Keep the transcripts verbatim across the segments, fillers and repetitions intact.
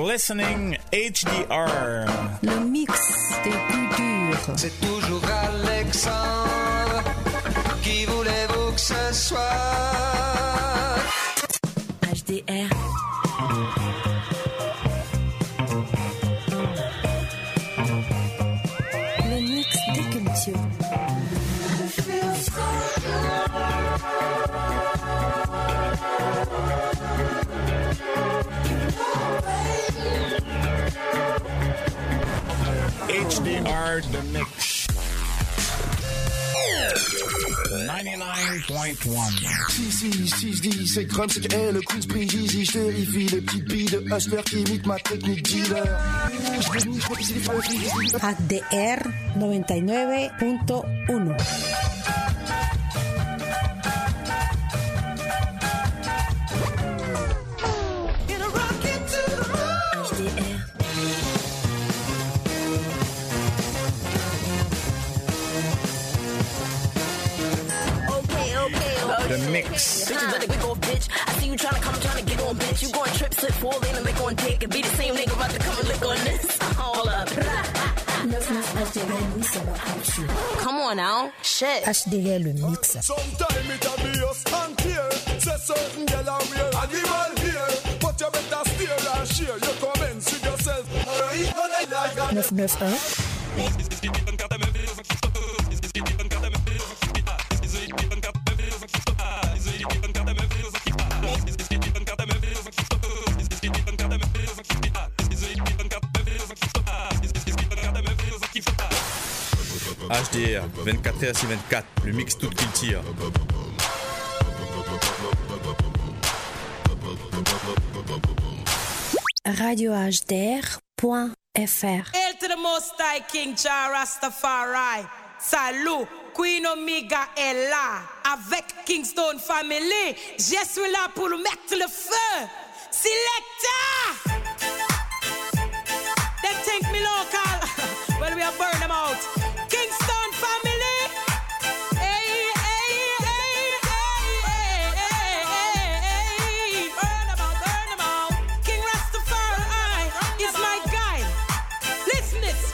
listening H D R. Le mix des plus durs. C'est toujours Alexandre. Qui voulez-vous que ce soit? H D R. Le mix des cultures. H D R The Mix. ninety-nine point one. Si, si, si, je dis, c'est crème, c'est qu'elle, le Queen's Bridge, easy, je vérifie les petites billes de hustler qui imitent ma technique dealer. H D R noventa y nueve punto uno. The Mix. Bitches better quick off, bitch. I see you tryna come, tryna get on, bitch. You going trip, slip, fall in and lick on dick. And be the same nigga about to come and lick on this. Hold up. Come on now. Shit. H D R le mix. Sometime it a be us and tear. Say certain girl are real animal here. But you better steer and share. You commence with yourself. neuf neuf un. H D R, vingt-quatre heures sur vingt-quatre, le mix toute culture. radio h d r point f r. Hail to the Most High King Jah Rastafari. Salut, Queen Omega est là. Avec Kingston Family, je suis là pour le mettre le feu. Selecta! Them think me local. Well, we have burned them out. Kingston Family. Hey, hey, hey, hey, hey, hey, hey. Burn them out, burn them out. King Rastafari is my guy. Listen this.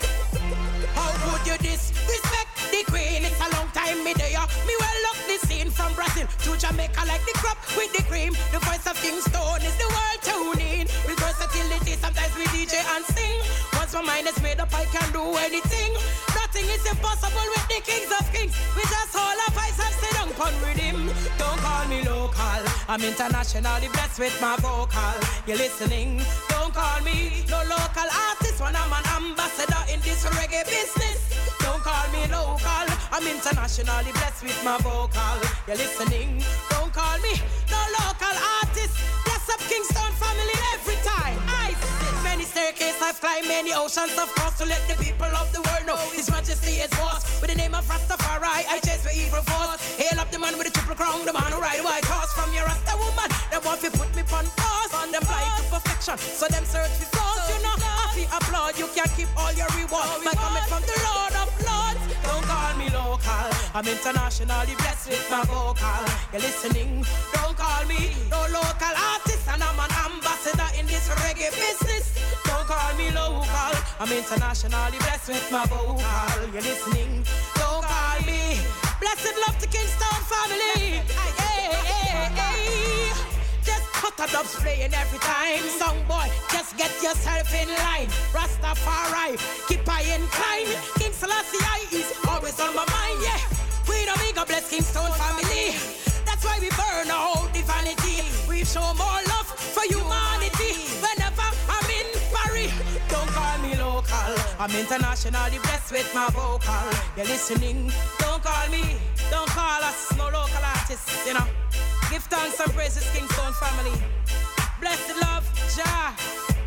How would you disrespect the queen? It's a long time me there. Me well look the scene from Brazil to Jamaica like the crop with the cream. The voice of Kingston is the world tuning. With versatility, sometimes we D J and sing. Once my mind is made up, I can do anything. Nothing is impossible with the kings of kings. We just hold up eyes and sit down pun with him. Don't call me local, I'm internationally blessed with my vocal. You're listening, don't call me no local artist when I'm an ambassador in this reggae business. Don't call me local, I'm internationally blessed with my vocal. You're listening, don't call me no local artist. Bless up Kingston Family every time. I sit many staircases, I've climbed many oceans, of course, to let the people of the world know His Majesty is boss. With the name of Rastafari, I chase for evil force. Hail up the man with the triple crown, the man who ride white horse. From your Rasta woman, them want to put me on pause. On them fly to perfection, so them search for flaws. You know, I feel applaud, you can't keep all your reward. My comment from the Lord of Lords. Don't call me local, I'm internationally blessed with my vocal. You're listening, don't call me no local artist, and I'm an ambassador in this reggae business. Don't call me local, I'm internationally blessed with my vocal. You're listening, don't call me. Blessed love to Kingston Family. Hey, hey, hey. Just cut a dubs playing every time. Song boy, just get yourself in line. Rastafari, keep I incline. King Selassie I is always on my mind, yeah. We don't make a bless Kingston Family. That's why we burn out the vanity. We show more love for humanity. Whenever I'm in Paris, don't call me local, I'm internationally blessed with my vocal. You're listening, don't call me, don't call us no local artists, you know. Give thanks and praises Kingston Family. Blessed love, Jah,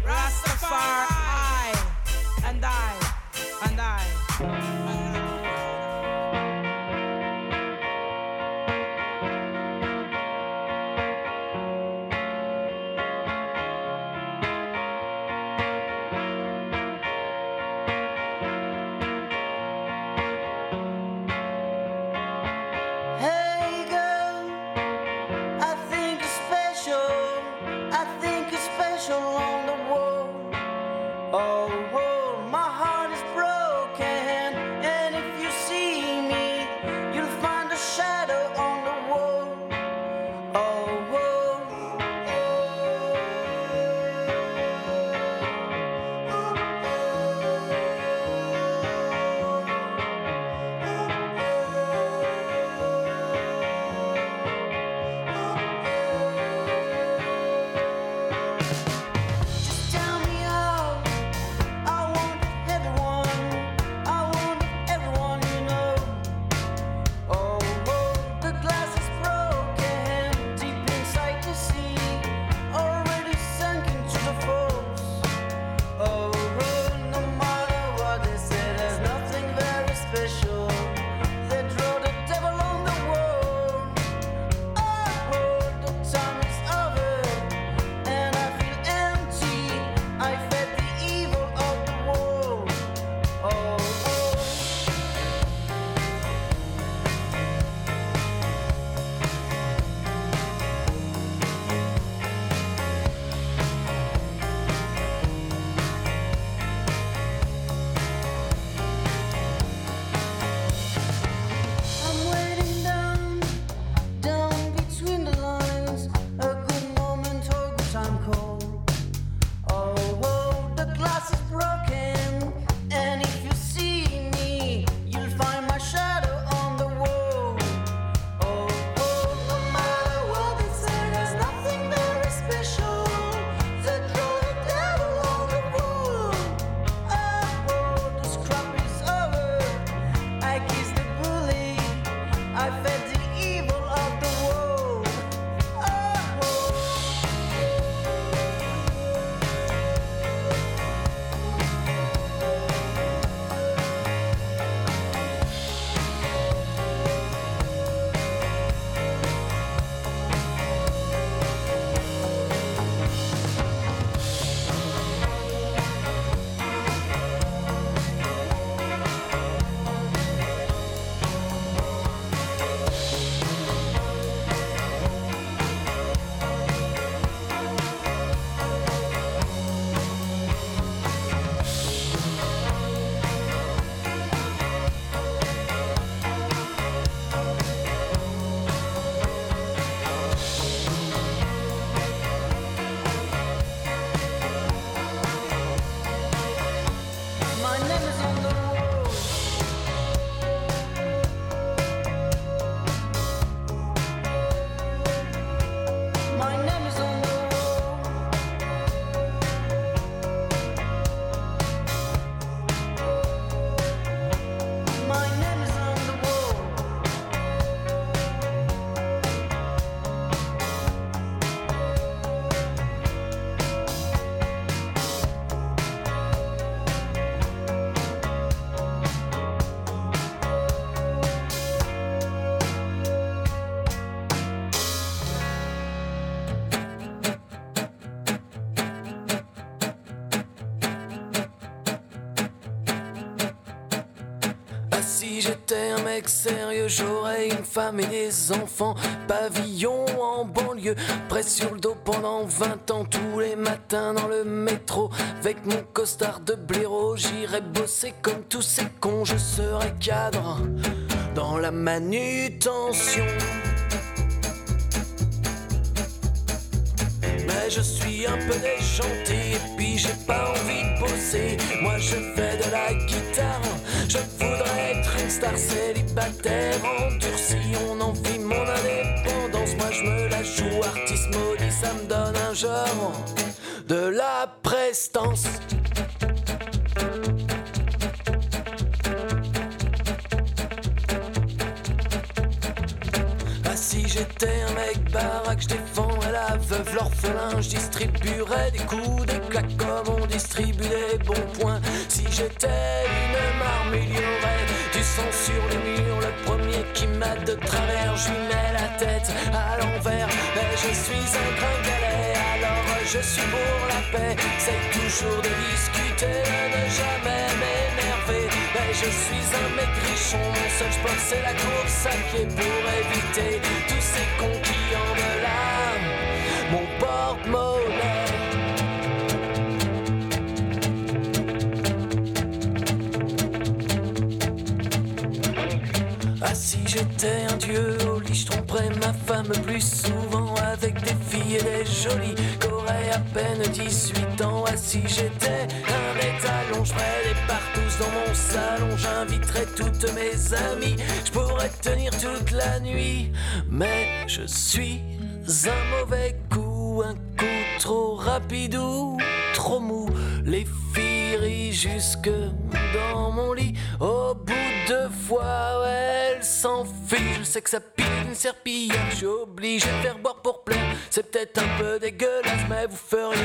Rastafari, and I, and I. Hey girl, I think you're special. I think you're special on the wall. Ah, si j'étais un mec sérieux, j'aurais une femme et des enfants. Pavillon en banlieue, près sur le dos pendant vingt ans. Tous les matins dans le métro, avec mon costard de blaireau, j'irais bosser comme tous ces cons. Je serais cadre dans la manutention. Mais je suis un peu déjanté et puis j'ai pas envie de bosser. Moi je fais de la guitare, je voudrais être une star célibataire endurcie. On envie mon indépendance, moi je me la joue artiste maudit. Ça me donne un genre de la prestance. Si j'étais un mec baraque, je défendrais la veuve, l'orphelin, je distribuerais des coups, des claques comme on distribue des bons points. Si j'étais une marme, il y aurait du sang sur les murs. Le premier qui mate de travers, je lui mets la tête à l'envers. Mais je suis un gringalet, alors je suis pour la paix. C'est toujours de discuter, de ne jamais m'énerver. Mais je suis un mec richon, mon seul sport c'est la course à pied pour éviter tous ces cons qui en veulent là, mon porte-monnaie. Ah, si j'étais un dieu au lit, je tromperais ma femme plus souvent avec des filles et des jolies qu'auraient à peine dix-huit ans. Ah, si j'étais un étalon, je ferais des partous dans mon salon, j'inviterais toutes mes amies, je pourrais tenir toute la nuit. Mais je suis un mauvais coup, un coup trop rapide ou trop mou. Les filles rient jusque dans mon lit. Au bout de deux fois, ouais, elles s'en fichent. Je sais que ça pique une serpillière, je suis obligé de faire boire pour plaire. C'est peut-être un peu dégueulasse, mais vous feriez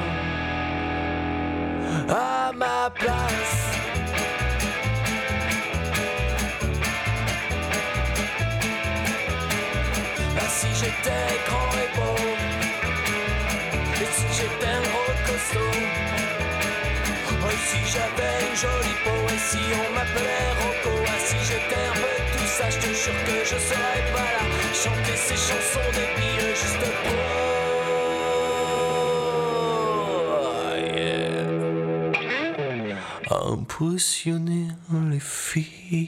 quoi à ma place? Ah, si j'étais grand et beau, et si j'étais un gros costaud, oh, si j'avais une jolie peau, et si on m'appelait Rocco. Ah, si j'étais un peu tout ça, je te jure que je serais pas là, chanter ces chansons débiles juste pour impressionner les filles.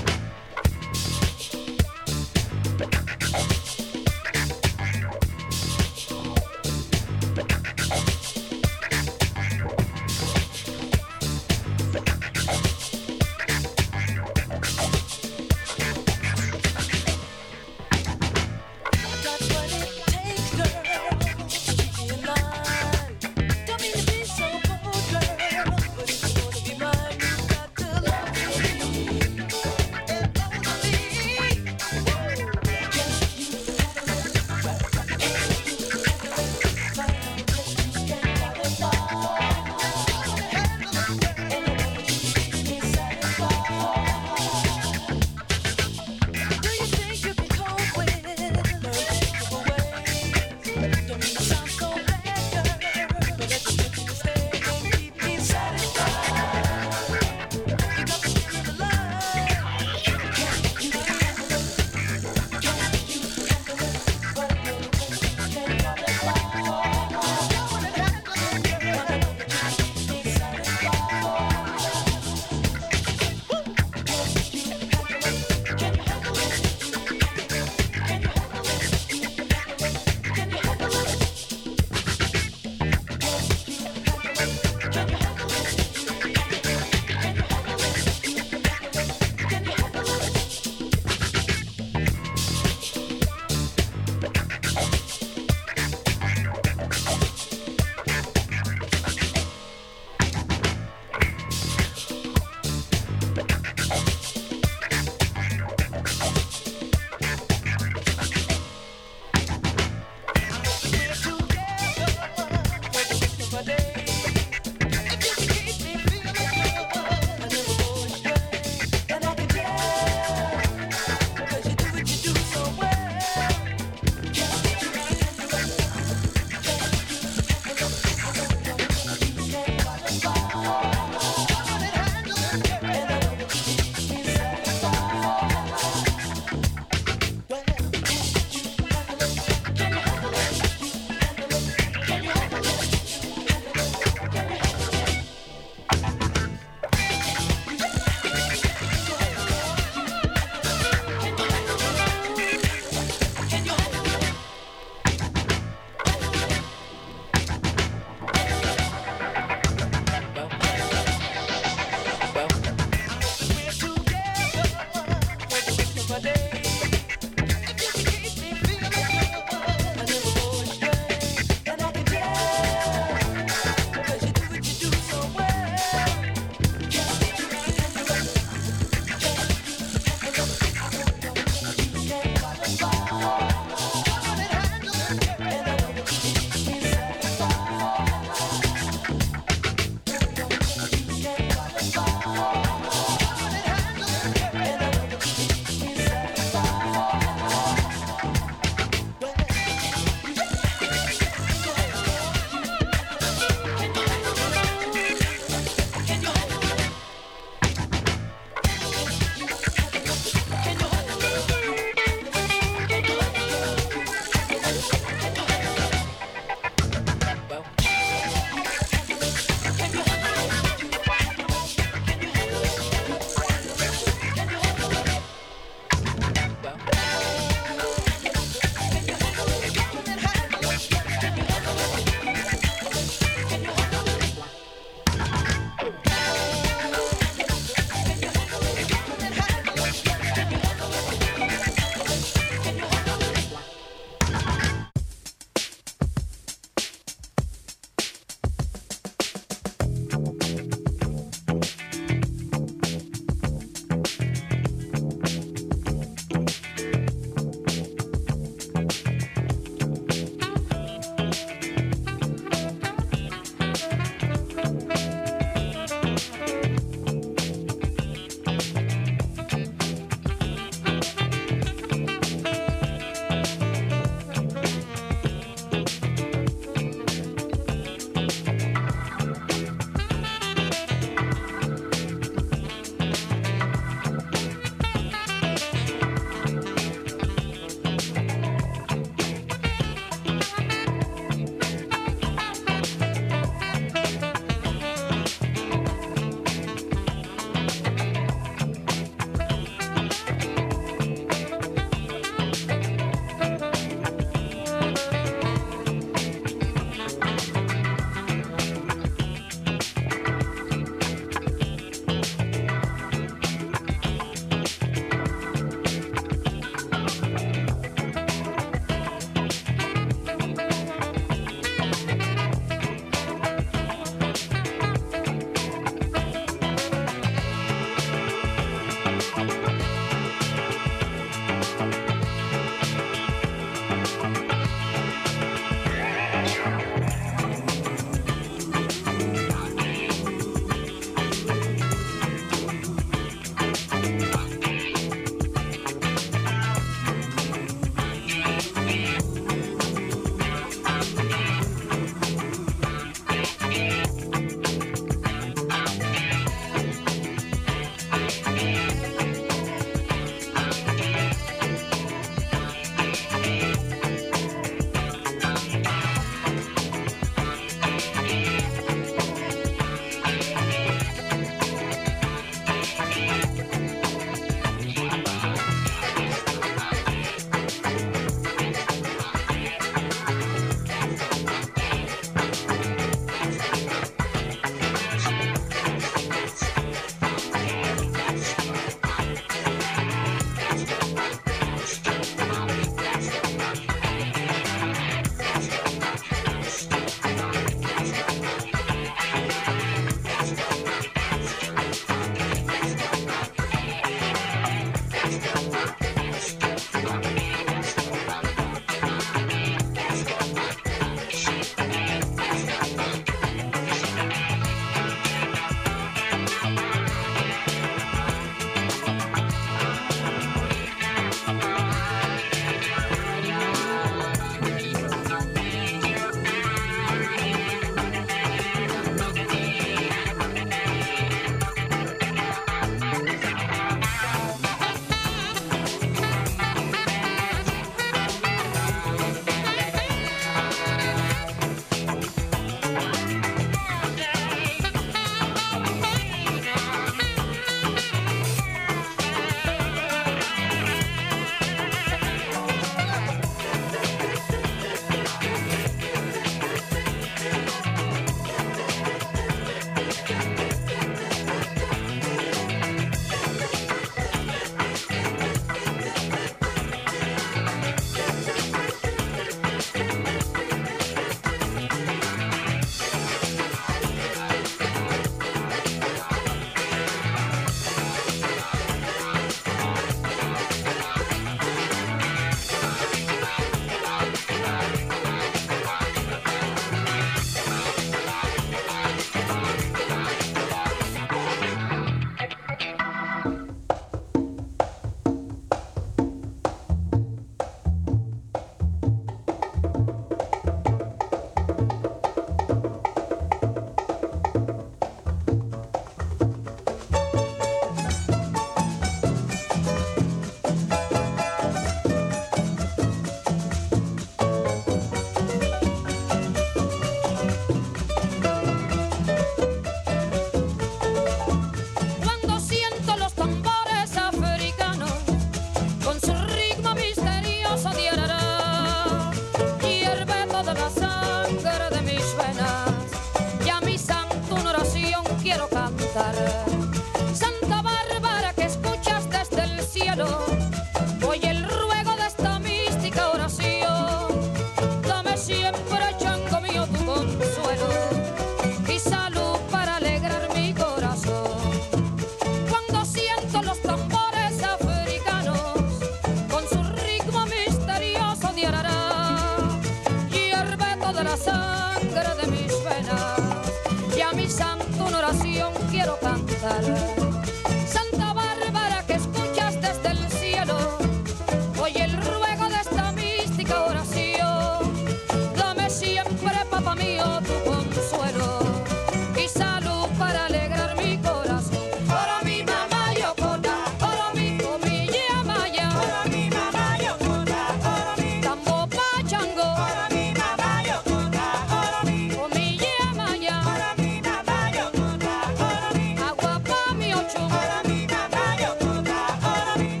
cielo. Oye el ruego de esta mística oración. Dame siempre, chango mío, tu consuelo y salud para alegrar mi corazón. Cuando siento los tambores africanos con su ritmo misterioso de arará, hierve toda la sangre de mis venas y a mi santo una oración quiero cantar. Santa Bárbara que escuchas desde el cielo, oye el ruego de esta mística oración. Dame siempre, papá mío, tu consuelo y salud para alegrar mi corazón. Ora mi mamá Yokota, ora mi comilla maya, ora mi mamá Yokota, ora mi tambo pachango, ora mi mamá Yokota, ora mi comilla maya, ora mi mamá Yokota, ora mi agua pa mi ocho, ora mi mamá Yokota, ora mi.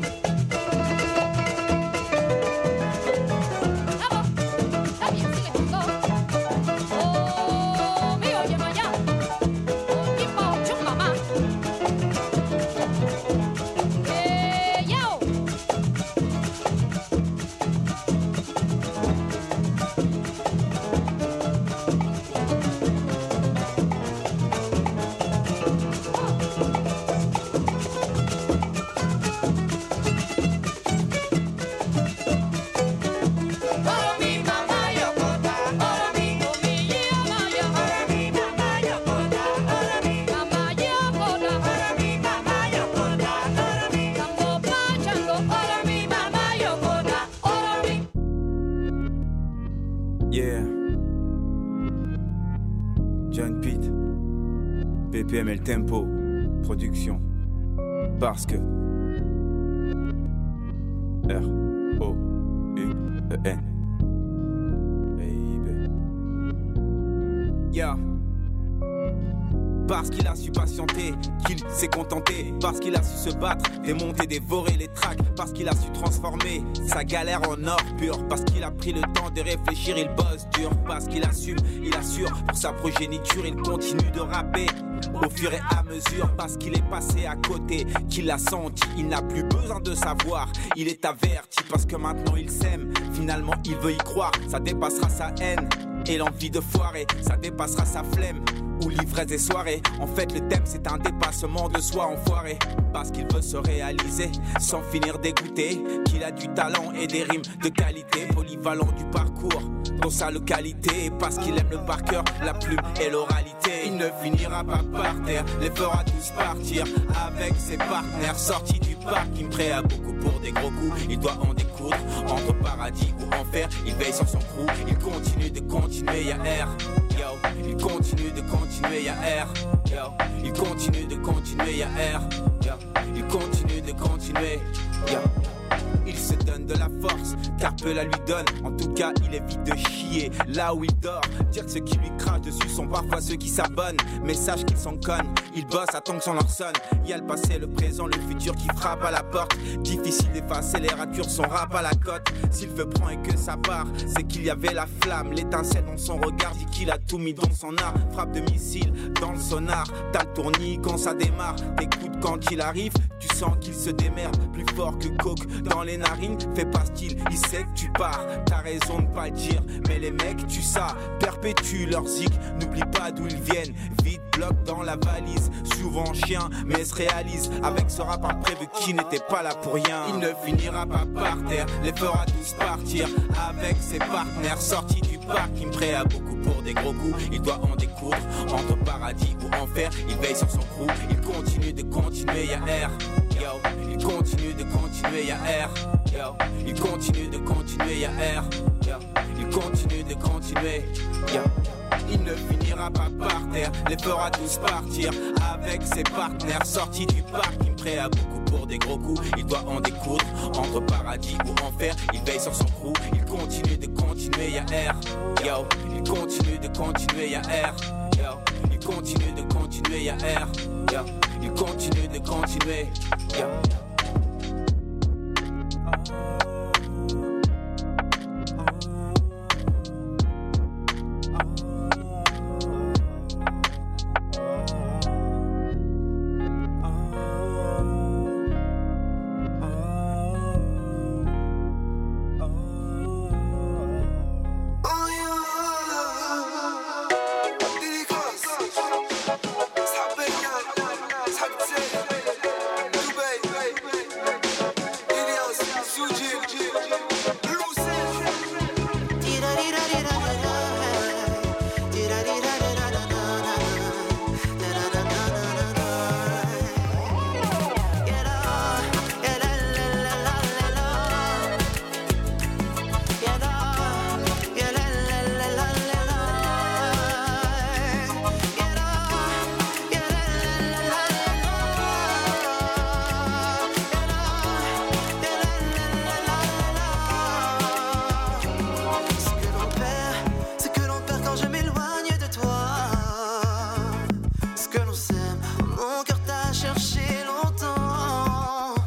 Vamos, está bien, sigue junto. Oh, mi oye maya, oh, mi pa ocho mamá. Eh, yao. Ora mi mamá Yokota, ora mi comilla maya, ora mi mamá Yokota, ora mi mamá Yokota, ora mi mamá Yokota, ora mi tambo pachango, ora mi mamá Yokota, ora mi. Yeah. John Pete. B P M El Tempo. Production. Parce que. R O U E N. Baby. Yeah. Parce qu'il a su patienter, qu'il s'est contenté. Parce qu'il a su se battre, démonter, dévorer les tracks. Parce qu'il a su transformer sa galère en or pur. Parce qu'il a pris le temps de réfléchir, il bosse dur. Parce qu'il assume, il assure pour sa progéniture. Il continue de rapper au fur et à mesure. Parce qu'il est passé à côté, qu'il l'a senti. Il n'a plus besoin de savoir, il est averti. Parce que maintenant il s'aime, finalement il veut y croire. Ça dépassera sa haine et l'envie de foirer. Ça dépassera sa flemme ou l'ivresse des soirées. En fait le thème c'est un dépassement de soi enfoiré. Parce qu'il veut se réaliser sans finir dégoûté. Qu'il a du talent et des rimes de qualité. Polyvalent du parcours dans sa localité. Et parce qu'il aime le par cœur, la plume et l'oralité. Il ne finira pas par terre, les fera tous partir avec ses partenaires. Sortis du parking, prêt à beaucoup pour des gros coups. Il doit en découdre entre paradis ou enfer. Il veille sur son crew, il continue de continuer, y'a R. Yo, il continue de continuer, y'a R. Yo, il continue de continuer, y'a R. Yo, il continue de continuer. Yo. Il se donne de la force, car peu la lui donne. En tout cas, il évite de chier là où il dort. Dire que ceux qui lui crachent dessus sont parfois ceux qui s'abonnent. Mais sache qu'ils s'en connent, ils bossent, attendent que son leur sonne. Il y a le passé, le présent, le futur qui frappe à la porte. Difficile d'effacer les ratures, son rap à la cote. S'il veut prendre et que ça part, c'est qu'il y avait la flamme. L'étincelle dans son regard dit qu'il a tout mis dans son art. Frappe de missile dans le sonar, t'as le tournis quand ça démarre. T'écoutes quand il arrive, tu sens qu'il se démerde. Plus fort que coke dans les narines, fais pas style, il sait que tu pars. T'as raison de pas le dire, mais les mecs, tu ça, perpétuent leur zig. N'oublie pas d'où ils viennent, vite bloc dans la valise. Souvent chien, mais se réalise avec ce rap imprévu qui n'était pas là pour rien. Il ne finira pas par terre, les fera tous partir avec ses partenaires. Sortis du parking, prêt à beaucoup pour des gros coups. Il doit en découdre entre paradis ou enfer. Il veille sur son crew, il continue de continuer, y'a R. Yo, il continue de continuer, y'a R. Yo, il continue de continuer, y'a R. Yo, il continue de continuer. Yo. Il ne finira pas par terre, les fera tous partir avec ses partenaires. Sortis du parking, prêt à beaucoup pour des gros coups. Il doit en découdre entre paradis ou enfer. Il veille sur son crew, il continue de continuer, y'a R. Yo, il continue de continuer, y'a R. Yo, il continue de continuer, y'a R. Yo, il continue de continuer. Yo. chercher